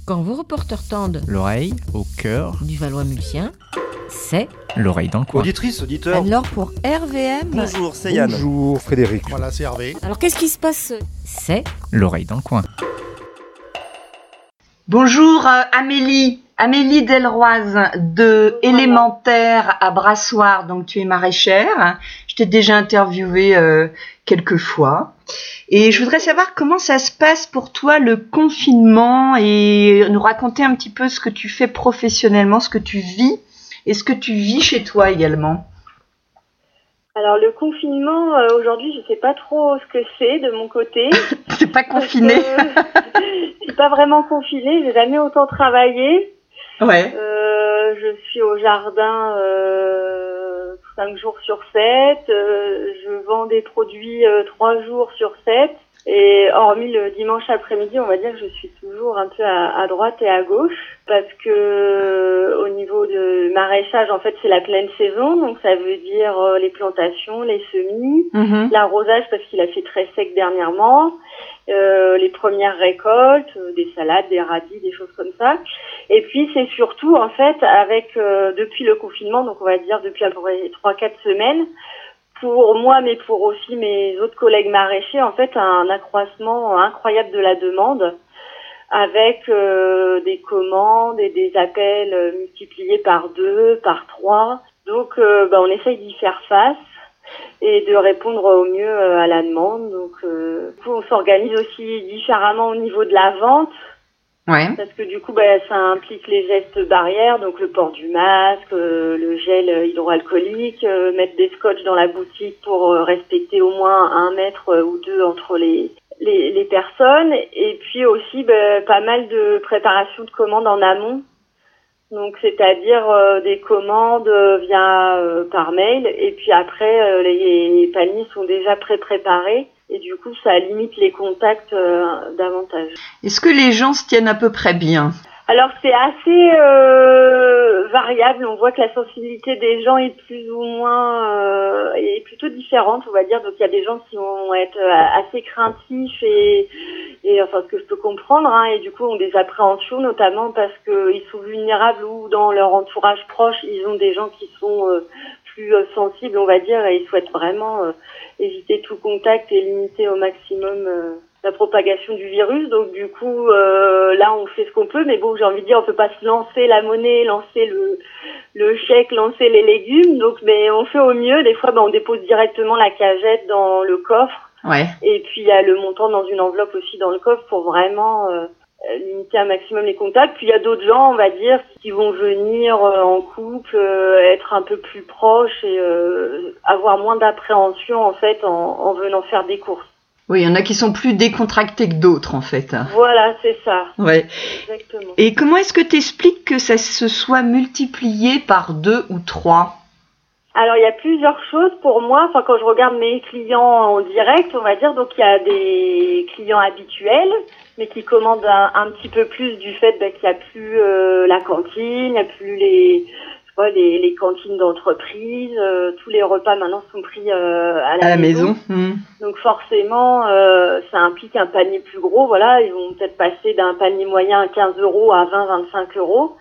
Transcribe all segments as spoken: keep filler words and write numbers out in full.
Quand vos reporters tendent l'oreille au cœur du Valois-Mulsien, c'est l'oreille dans le coin. Auditrice, auditeur. alors pour R V M. Bonjour, c'est Yann. Bonjour Frédéric. Voilà, c'est Hervé. Alors qu'est-ce qui se passe? C'est L'oreille dans le coin. Bonjour euh, Amélie, Amélie Delroise de Élémentaire à Brassoir, donc tu es maraîchère. Je t'ai déjà interviewée euh, quelques fois. Et je voudrais savoir comment ça se passe pour toi le confinement et nous raconter un petit peu ce que tu fais professionnellement, ce que tu vis et ce que tu vis chez toi également. Alors le confinement, euh, aujourd'hui, je sais pas trop ce que c'est de mon côté. T'es pas confinée? Euh, je suis pas vraiment confinée, j'ai jamais autant travaillé. Ouais. Euh, je suis au jardin euh, cinq jours sur sept. Euh, je vends des produits euh, trois jours sur sept. Et hormis le dimanche après-midi, on va dire que je suis toujours un peu à, à droite et à gauche parce que euh, au niveau de maraîchage, en fait, c'est la pleine saison, donc ça veut dire euh, les plantations, les semis, Mm-hmm. l'arrosage parce qu'il a fait très sec dernièrement, euh, les premières récoltes, euh, des salades, des radis, des choses comme ça. Et puis c'est surtout en fait avec euh, depuis le confinement, donc on va dire depuis à peu près trois quatre semaines. Pour moi, mais pour aussi mes autres collègues maraîchers, en fait, un accroissement incroyable de la demande avec euh, des commandes et des appels euh, multipliés par deux, par trois. Donc, euh, bah, on essaye d'y faire face et de répondre au mieux euh, à la demande. Donc, euh, du coup, on s'organise aussi différemment au niveau de la vente. Ouais. Parce que du coup, bah, ça implique les gestes barrières, donc le port du masque, euh, le gel hydroalcoolique, euh, mettre des scotch dans la boutique pour euh, respecter au moins un mètre euh, ou deux entre les, les les personnes, et puis aussi bah, pas mal de préparation de commandes en amont. Donc c'est-à-dire euh, des commandes euh, via euh, par mail, et puis après euh, les paniers sont déjà pré-préparés. Et du coup, ça limite les contacts euh, davantage. Est-ce que les gens se tiennent à peu près bien? Alors, c'est assez euh, variable. On voit que la sensibilité des gens est plus ou moins euh, est plutôt différente, on va dire. Donc, il y a des gens qui vont être assez craintifs et, et enfin, ce que je peux comprendre, hein, et du coup, ont des appréhensions, notamment parce qu'ils sont vulnérables ou dans leur entourage proche, ils ont des gens qui sont euh, plus euh, sensibles, on va dire, et ils souhaitent vraiment euh, éviter tout contact et limiter au maximum euh, la propagation du virus. Donc du coup, euh, là, on fait ce qu'on peut, mais bon, j'ai envie de dire, on peut pas se lancer la monnaie, lancer le le chèque, lancer les légumes. Donc, mais on fait au mieux. Des fois, ben, on dépose directement la cagette dans le coffre. Ouais. Et puis il y a le montant dans une enveloppe aussi dans le coffre pour vraiment euh, limiter un maximum les contacts. Puis il y a d'autres gens, on va dire, qui vont venir euh, en couple, euh, être un peu plus proches et euh, avoir moins d'appréhension en fait en, en venant faire des courses. Oui, il y en a qui sont plus décontractés que d'autres en fait. Voilà, c'est ça. Ouais. Exactement. Et comment est-ce que tu expliques que ça se soit multiplié par deux ou trois? Alors, il y a plusieurs choses pour moi. Enfin, quand je regarde mes clients en direct, on va dire, donc il y a des clients habituels, mais qui commandent un, un petit peu plus du fait bah, qu'il n'y a plus euh, la cantine, il n'y a plus les, je vois, les, les cantines d'entreprise. Euh, tous les repas maintenant sont pris euh, à la, À la maison. maison. Mmh. Donc forcément, euh, ça implique un panier plus gros. Voilà, ils vont peut-être passer d'un panier moyen à quinze euros à vingt à vingt-cinq euros.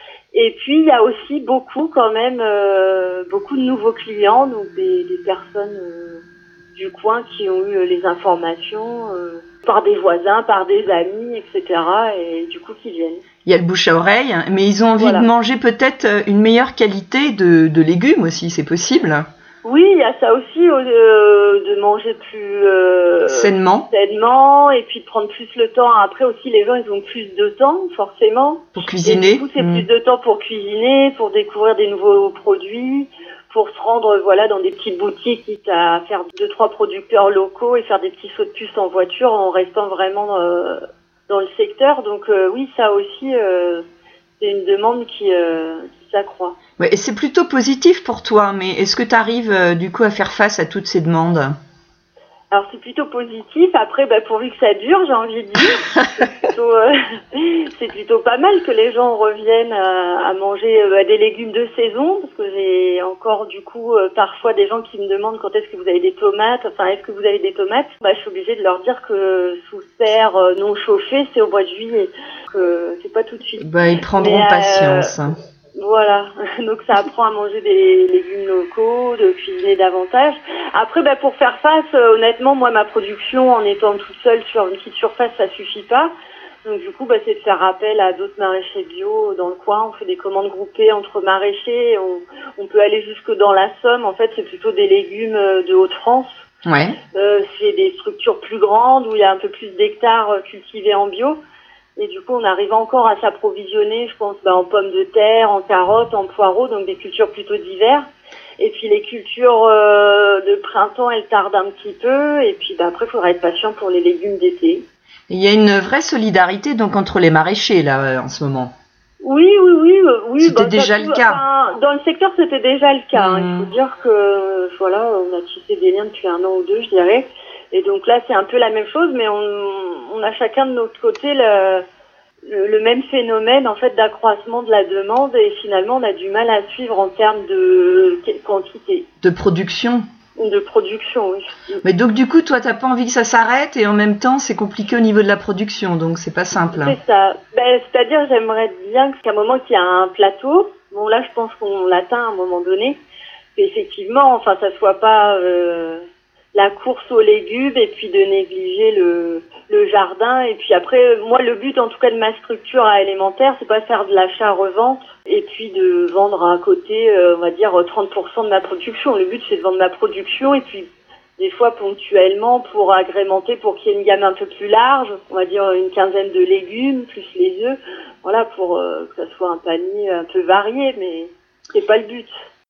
Et puis, il y a aussi beaucoup, quand même, euh, beaucoup de nouveaux clients, donc des, des personnes euh, du coin qui ont eu les informations euh, par des voisins, par des amis, et cetera. Et du coup, qui viennent. Il y a le bouche à oreille, mais ils ont envie Voilà. de manger peut-être une meilleure qualité de, de légumes aussi, c'est possible? Oui, il y a ça aussi, euh, de manger plus euh, Sainement. sainement, et puis de prendre plus le temps. Après aussi, les gens, ils ont plus de temps, forcément. Pour cuisiner. Et du coup, c'est Mmh. plus de temps pour cuisiner, pour découvrir des nouveaux produits, pour se rendre, voilà, dans des petites boutiques, quitte à faire deux, trois producteurs locaux et faire des petits sauts de puce en voiture en restant vraiment euh, dans le secteur. Donc euh, oui, ça aussi, euh, c'est une demande qui, euh, qui s'accroît. Ouais, et c'est plutôt positif pour toi, mais est-ce que tu arrives euh, du coup à faire face à toutes ces demandes? Alors c'est plutôt positif. Après, bah, pourvu que ça dure, j'ai envie de dire. C'est plutôt, euh, c'est plutôt pas mal que les gens reviennent à, à manger euh, des légumes de saison, parce que j'ai encore du coup euh, parfois des gens qui me demandent quand est-ce que vous avez des tomates. Enfin, est-ce que vous avez des tomates? Bah, je suis obligée de leur dire que sous serre euh, non chauffée, c'est au mois de juillet. Euh, c'est pas tout de suite. Bah, ils prendront Mais, euh, patience. Voilà, donc ça apprend à manger des légumes locaux, de cuisiner davantage. Après, bah, pour faire face, euh, honnêtement, moi, ma production, en étant toute seule sur une petite surface, ça suffit pas. Donc du coup, bah, c'est de faire appel à d'autres maraîchers bio dans le coin. On fait des commandes groupées entre maraîchers. On, on peut aller jusque dans la Somme. En fait, c'est plutôt des légumes de Hauts-de-France. Ouais. Euh, c'est des structures plus grandes où il y a un peu plus d'hectares cultivés en bio. Et du coup, on arrive encore à s'approvisionner, je pense, bah, en pommes de terre, en carottes, en poireaux, donc des cultures plutôt d'hiver. Et puis les cultures euh, de printemps, elles tardent un petit peu. Et puis bah, après, il faudra être patient pour les légumes d'été. Il y a une vraie solidarité donc entre les maraîchers là euh, en ce moment. Oui, oui, oui, oui. C'était bah, déjà ça, le cas. Enfin, dans le secteur, c'était déjà le cas. Hein. Mmh. Il faut dire que voilà, on a tissé des liens depuis un an ou deux, je dirais. Et donc là, c'est un peu la même chose, mais on, on a chacun de notre côté le, le, le même phénomène en fait d'accroissement de la demande et finalement, on a du mal à suivre en termes de quantité. De production. De production, oui. Mais donc du coup, toi, t'as pas envie que ça s'arrête et en même temps, c'est compliqué au niveau de la production, donc c'est pas simple. Hein. C'est ça. Ben, c'est-à-dire, j'aimerais bien qu'à un moment qu'il y a un plateau. Bon, là, je pense qu'on l'atteint à un moment donné. Mais effectivement, enfin, ça soit pas euh, la course aux légumes et puis de négliger le, le jardin. Et puis après, moi, le but, en tout cas, de ma structure à Élémentaire, c'est pas faire de l'achat-revente et puis de vendre à côté, euh, on va dire, trente pour cent de ma production. Le but, c'est de vendre ma production et puis des fois ponctuellement pour agrémenter, pour qu'il y ait une gamme un peu plus large, on va dire une quinzaine de légumes, plus les œufs, voilà, pour euh, que ça soit un panier un peu varié, mais c'est pas le but.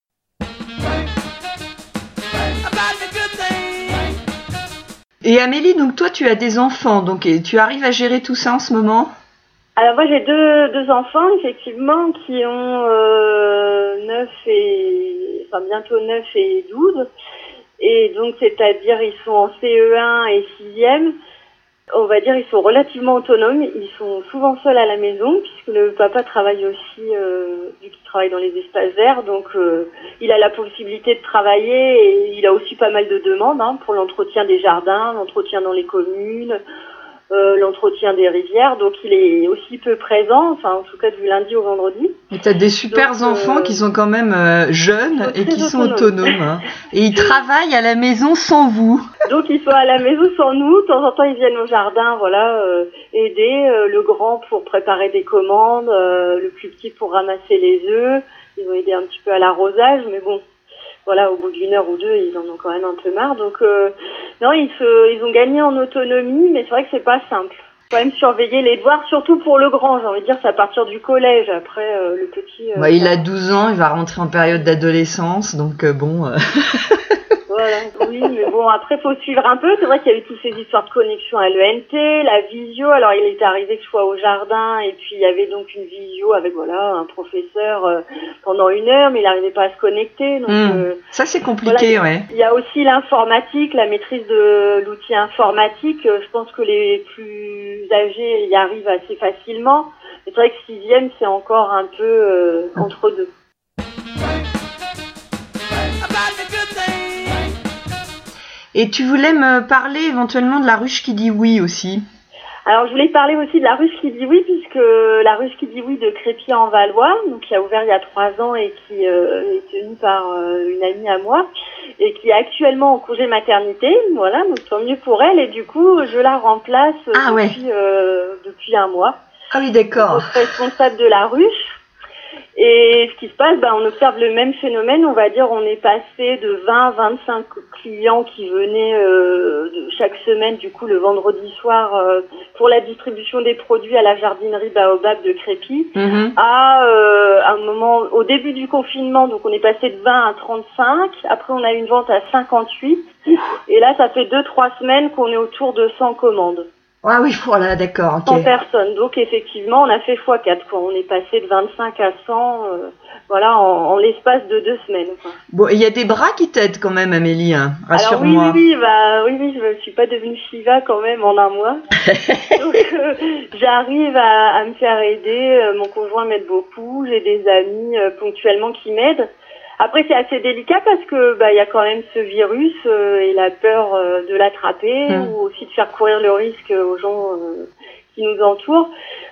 Et Amélie, donc toi, tu as des enfants, donc et tu arrives à gérer tout ça en ce moment ? Alors moi j'ai deux, deux enfants effectivement qui ont euh, neuf et enfin bientôt neuf et douze. Et donc, c'est-à-dire, ils sont en C E un et sixième. On va dire, ils sont relativement autonomes. Ils sont souvent seuls à la maison, puisque le papa travaille aussi, euh, vu qu'il travaille dans les espaces verts. Donc, euh, il a la possibilité de travailler et il a aussi pas mal de demandes hein, pour l'entretien des jardins, l'entretien dans les communes, euh, l'entretien des rivières. Donc, il est aussi peu présent, enfin, en tout cas, du lundi au vendredi. Et tu as des super donc, enfants euh, qui sont quand même euh, jeunes et qui sont autonomes. autonomes hein. Et ils travaillent à la maison sans vous. Donc, ils sont à la maison sans nous. De temps en temps, ils viennent au jardin, voilà, euh, aider. Euh, le grand pour préparer des commandes, euh, le plus petit pour ramasser les œufs. Ils ont aidé un petit peu à l'arrosage, mais bon, voilà, au bout d'une heure ou deux, ils en ont quand même un peu marre. Donc, euh, non, ils, se, ils ont gagné en autonomie, mais c'est vrai que c'est pas simple. Faut quand même surveiller les devoirs, surtout pour le grand. J'ai envie de dire, c'est à partir du collège. Après, euh, le petit... Euh, ouais, il a douze ans, il va rentrer en période d'adolescence, donc euh, bon... Euh... Voilà, oui, mais bon, après, faut suivre un peu. C'est vrai qu'il y a eu toutes ces histoires de connexion à l'E N T, la visio. Alors, il était arrivé que je sois au jardin, et puis il y avait donc une visio avec, voilà, un professeur euh, pendant une heure, mais il n'arrivait pas à se connecter. Donc, mmh, euh, ça, c'est compliqué, voilà, ouais. Il y a aussi l'informatique, la maîtrise de l'outil informatique. Je pense que les plus âgés y arrivent assez facilement. Mais c'est vrai que sixième, c'est encore un peu euh, entre deux. Et tu voulais me parler éventuellement de la ruche qui dit oui aussi. Alors je voulais parler aussi de la ruche qui dit oui, puisque la ruche qui dit oui de Crépy en Valois, donc qui a ouvert il y a trois ans et qui euh, est tenue par euh, une amie à moi, et qui est actuellement en congé maternité, voilà, donc tant mieux pour elle, et du coup je la remplace ah, depuis, ouais. euh, depuis un mois. Ah oui, d'accord. Responsable de la ruche. Et ce qui se passe, ben, on observe le même phénomène, on va dire, on est passé de vingt à vingt-cinq clients qui venaient euh, de chaque semaine, du coup, le vendredi soir, euh, pour la distribution des produits à la jardinerie Baobab de Crépy, mm-hmm. à euh, un moment, au début du confinement, donc on est passé de vingt à trente-cinq, après on a eu une vente à cinquante-huit, et là, ça fait deux trois semaines qu'on est autour de cent commandes. Ah oui, voilà, d'accord, ok. cent personnes. Donc, effectivement, on a fait fois quatre, quoi. On est passé de vingt-cinq à cent, euh, voilà, en, en l'espace de deux semaines, quoi. Bon, il y a des bras qui t'aident quand même, Amélie, hein. Rassure-moi. Alors, oui, oui, oui, bah, oui, oui, je ne suis pas devenue Shiva quand même en un mois. Donc, euh, j'arrive à, à me faire aider. Euh, mon conjoint m'aide beaucoup. J'ai des amis euh, ponctuellement qui m'aident. Après, c'est assez délicat parce que bah il y a quand même ce virus euh, et la peur euh, de l'attraper mmh. ou aussi de faire courir le risque aux gens euh, qui nous entourent.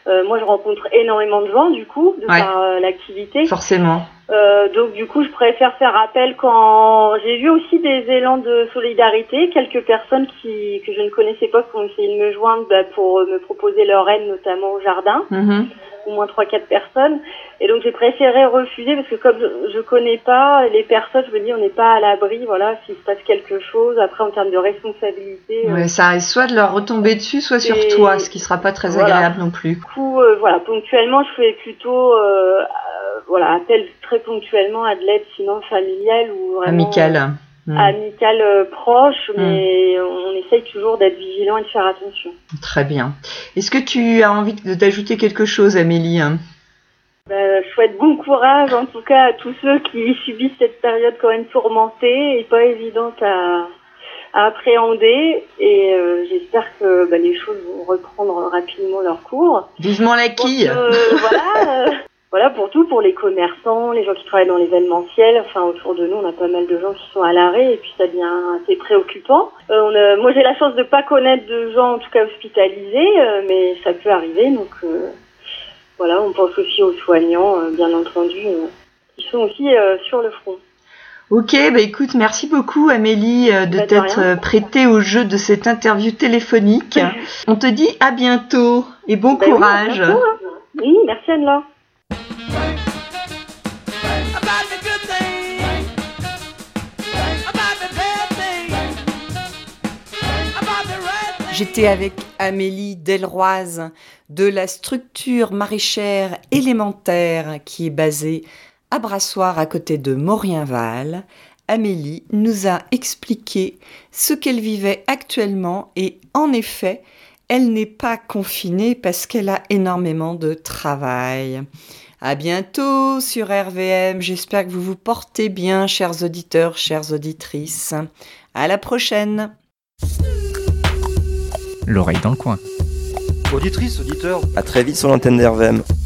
Euh, moi, je rencontre énormément de gens, du coup, de Ouais. par euh, l'activité. Forcément. Euh, donc, du coup, je préfère faire appel quand j'ai vu aussi des élans de solidarité, quelques personnes qui que je ne connaissais pas qui ont essayé de me joindre bah, pour me proposer leur aide, notamment au jardin, Mhm. au moins trois quatre personnes. Et donc, j'ai préféré refuser parce que comme je, je connais pas les personnes, je me dis on n'est pas à l'abri, voilà, s'il se passe quelque chose. Après, en termes de responsabilité, Ouais, euh, ça risque soit de leur retomber dessus, soit sur Et- toi, ce qui sera pas très Voilà. agréable non plus. du coup, euh, voilà, ponctuellement, je fais plutôt, euh, euh, voilà, appel très ponctuellement à de l'aide sinon familiale ou vraiment Amical. Mm. amicale euh, proche, mais on essaye toujours d'être vigilant et de faire attention. Très bien. Est-ce que tu as envie de t'ajouter quelque chose, Amélie? Ben, je souhaite bon courage en tout cas à tous ceux qui subissent cette période quand même tourmentée et pas évidente à, à appréhender. Et euh, j'espère que ben, les choses vont reprendre rapidement leur cours. Vivement la Pour quille. que, voilà, euh, voilà pour tout, pour les commerçants, les gens qui travaillent dans l'événementiel. Enfin, autour de nous, on a pas mal de gens qui sont à l'arrêt et puis ça devient assez préoccupant. Euh, on a, moi, j'ai la chance de pas connaître de gens, en tout cas hospitalisés, euh, mais ça peut arriver. Donc, euh, voilà, on pense aussi aux soignants, euh, bien entendu, euh, qui sont aussi euh, sur le front. Ok, bah écoute, merci beaucoup Amélie euh, de Bah, de t'être rien. euh, prêtée au jeu de cette interview téléphonique. On te dit à bientôt et bon Ben oui, à courage. bientôt, hein. Oui, merci Anne-Laure. About the good things, about the bad things, about the right things. J'étais avec Amélie Delroise de la structure maraîchère élémentaire qui est basée à Brassoir à côté de Maurienval. Amélie nous a expliqué ce qu'elle vivait actuellement et en effet, elle n'est pas confinée parce qu'elle a énormément de travail. À bientôt sur R V M. J'espère que vous vous portez bien, chers auditeurs, chères auditrices. À la prochaine. L'oreille dans le coin. Auditrice, auditeur, À très vite sur l'antenne d'R V M.